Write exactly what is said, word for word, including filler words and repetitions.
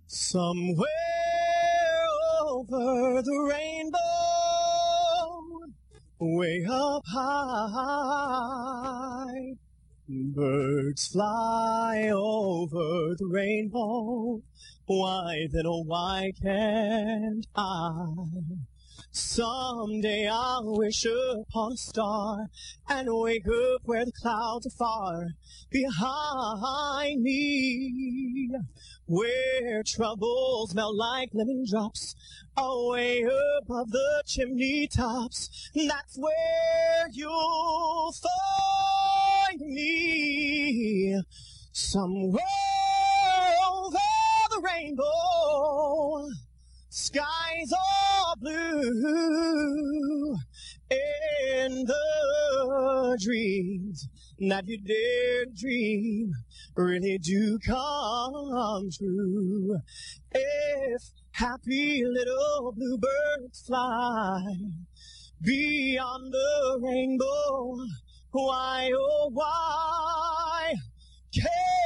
Somewhere over the rainbow, way up high, birds fly over the rainbow. Why then, oh, why can't I? Someday I'll wish upon a star and wake up where the clouds are far behind me, where troubles melt like lemon drops away above the chimney tops. That's where you'll find me, somewhere over the rainbow. Skies are blue, and the dreams that you dare dream really do come true. If happy little bluebirds fly beyond the rainbow, why, oh, why can't